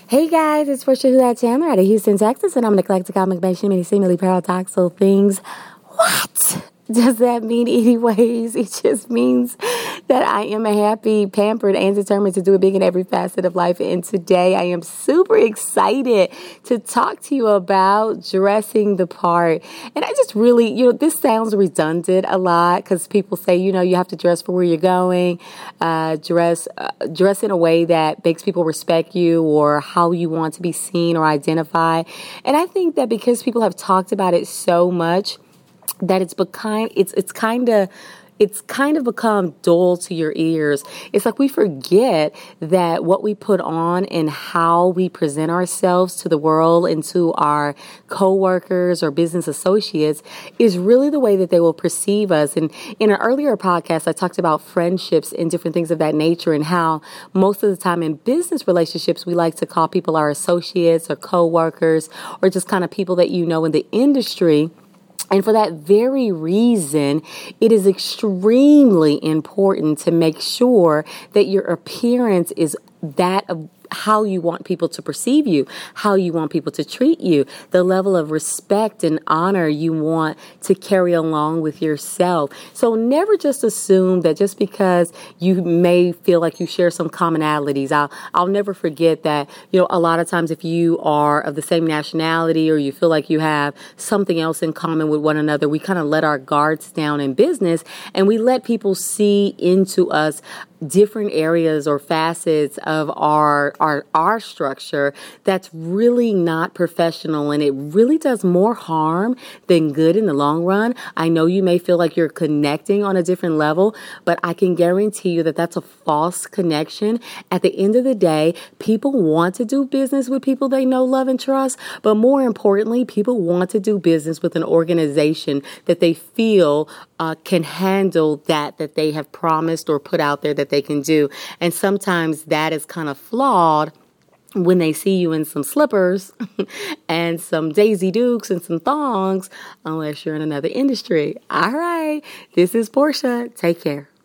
Hey guys, it's Portia Hulat Chandler out of Houston, Texas, and I'm an eclectic comic nation, many seemingly paradoxical things. What does that mean anyways? It just means that I am a happy, pampered, and determined to do it big in every facet of life. And today I am super excited to talk to you about dressing the part. And I just really, this sounds redundant a lot because people say, you have to dress for where you're going, dress in a way that makes people respect you or how you want to be seen or identified. And I think that because people have talked about it so much, that it's kind of become dull to your ears. It's like we forget that what we put on and how we present ourselves to the world and to our coworkers or business associates is really the way that they will perceive us. And in an earlier podcast, I talked about friendships and different things of that nature and how most of the time in business relationships, we like to call people our associates or coworkers or just kind of people that you know in the industry. And for that very reason, it is extremely important to make sure that your appearance is that of how you want people to perceive you, how you want people to treat you, the level of respect and honor you want to carry along with yourself. So never just assume that just because you may feel like you share some commonalities. I'll never forget that, a lot of times if you are of the same nationality or you feel like you have something else in common with one another, we kind of let our guards down in business and we let people see into us different areas or facets of our structure that's really not professional, and it really does more harm than good in the long run. I know you may feel like you're connecting on a different level, but I can guarantee you that that's a false connection. At the end of the day, people want to do business with people they know, love, and trust, but more importantly, people want to do business with an organization that they feel can handle that they have promised or put out there that they can do. And sometimes that is kind of flawed when they see you in some slippers and some Daisy Dukes and some thongs, unless you're in another industry. All right, this is Portia. Take care.